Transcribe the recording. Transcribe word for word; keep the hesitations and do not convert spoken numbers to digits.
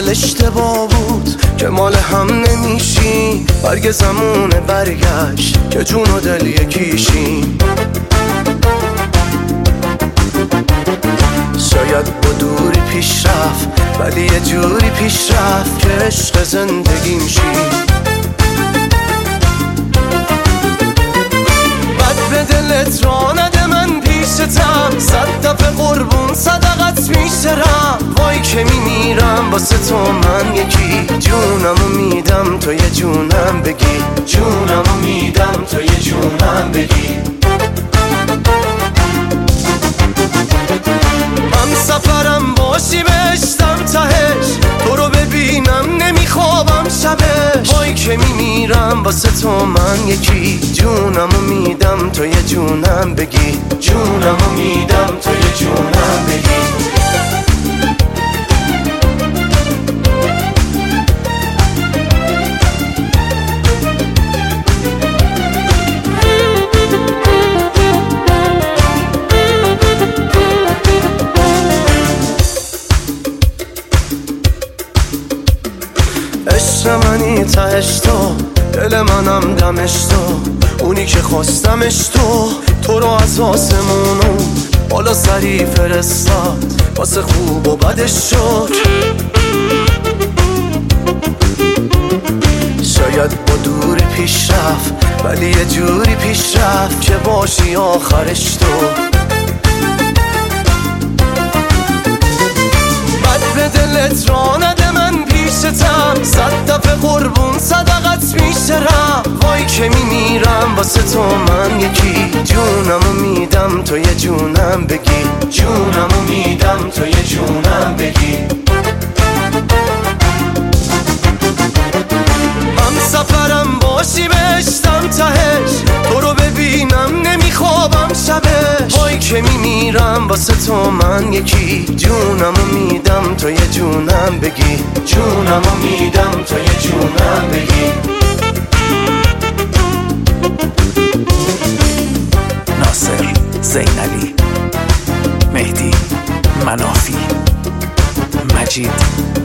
اشتباه بود که مال هم نمیشیم. برگ زمونه برگشت که جون و دل یکیشیم. شاید با دوری پیش رفت ولی یه جوری پیش رفت که عشق زندگیم شی. بد به دلت را نده من پیشتم، صد دفعه قربون صدقت میشرم. وای که میمیرم واسه تو من یکی، جونمو میدم تو یه جونم بگی، جونمو میدم تو یه جونم بگی. من سفرم باشی بشتم تهش، تو رو ببینم نمیخوابم شبش. وای که میمیرم واسه تو من یکی، جونمو میدم تو یه جونم بگی، جونمو میدم تو یه جونم بگی. عشق منی تهش تو، دل منم دمش تو، اونی که خواستمش تو. تو رو از آسمونو بالا سری فرستاد، واسه خوب و بدش شد. شاید با دوری پیش رفت ولی یه جوری پیش رفت که باشی آخرش تو. بد به دلت را نده من پیشتم، صد دفعه قربون صدقت میشرم. وای که میمیرم واسه تو من یکی، جونمو میدم تو یه جونم بگی، جونمو میدم تو یه جونم بگی. هم سفرم باشی بشتم تهش، تو رو ببینم نمیخوابم شبش. وای که میمیرم واسه تو من یکی، جونمو میدم تو یه جونم بگی، جونمو میدم تو یه جونم بگی. ناصر زینلی، مهدی منافی، مجید